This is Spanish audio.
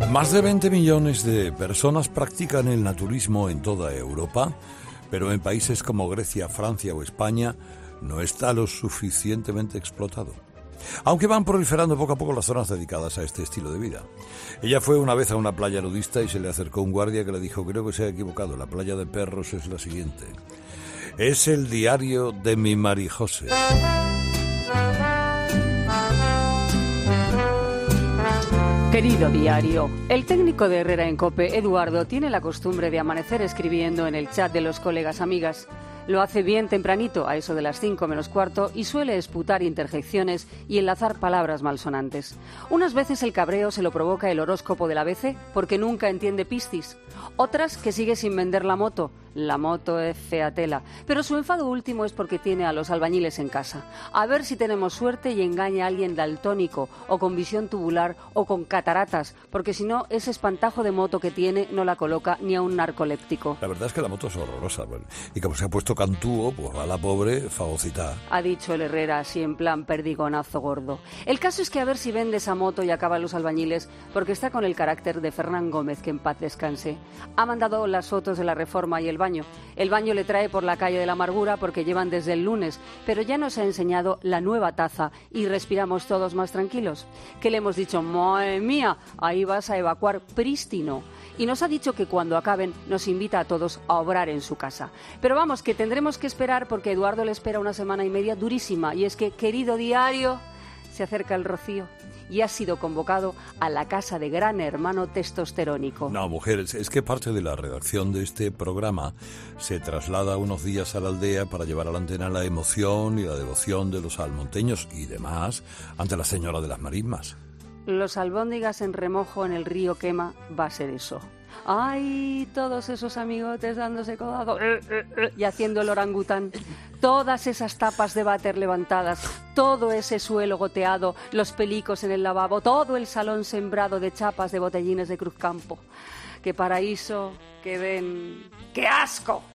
Más de 20 millones de personas practican el naturismo en toda Europa, pero en países como Grecia, Francia o España no está lo suficientemente explotado. Aunque van proliferando poco a poco las zonas dedicadas a este estilo de vida. Ella fue una vez a una playa nudista y se le acercó un guardia que le dijo: creo que se ha equivocado, la playa de perros es la siguiente. Es el diario de mi Marijose. Querido diario, el técnico de Herrera en COPE, Eduardo, tiene la costumbre de amanecer escribiendo en el chat de los colegas amigas. Lo hace bien tempranito, a eso de las 5 menos cuarto, y suele esputar interjecciones y enlazar palabras malsonantes. Unas veces el cabreo se lo provoca el horóscopo del ABC, porque nunca entiende Piscis. Otras que sigue sin vender la moto. La moto es fea tela. Pero su enfado último es porque tiene a los albañiles en casa. A ver si tenemos suerte y engaña a alguien daltónico, o con visión tubular, o con cataratas, porque si no, ese espantajo de moto que tiene no la coloca ni a un narcoléptico. La verdad es que la moto es horrorosa, bueno, y como se ha puesto cantúo, pues va la pobre fagocita. Ha dicho el Herrera así en plan perdigonazo gordo. El caso es que a ver si vende esa moto y acaba los albañiles, porque está con el carácter de Fernán Gómez, que en paz descanse. Ha mandado las fotos de la Reforma y el baño. El baño le trae por la calle de la amargura porque llevan desde el lunes, pero ya nos ha enseñado la nueva taza y respiramos todos más tranquilos. Que le hemos dicho: ¡madre mía! Ahí vas a evacuar prístino. Y nos ha dicho que cuando acaben nos invita a todos a obrar en su casa. Pero vamos, que tendremos que esperar porque Eduardo le espera una semana y media durísima. Y es que, querido diario, se acerca el rocío y ha sido convocado a la casa de Gran Hermano testosterónico. No, mujeres, es que parte de la redacción de este programa se traslada unos días a la aldea para llevar a la antena la emoción y la devoción de los almonteños y demás ante la señora de las marismas. Los albóndigas en remojo en el río Quema va a ser eso. ¡Ay! Todos esos amigotes dándose codazo y haciendo el orangután. Todas esas tapas de váter levantadas, todo ese suelo goteado, los pelicos en el lavabo, todo el salón sembrado de chapas de botellines de Cruzcampo. ¡Qué paraíso! ¡Qué ven! ¡Qué asco!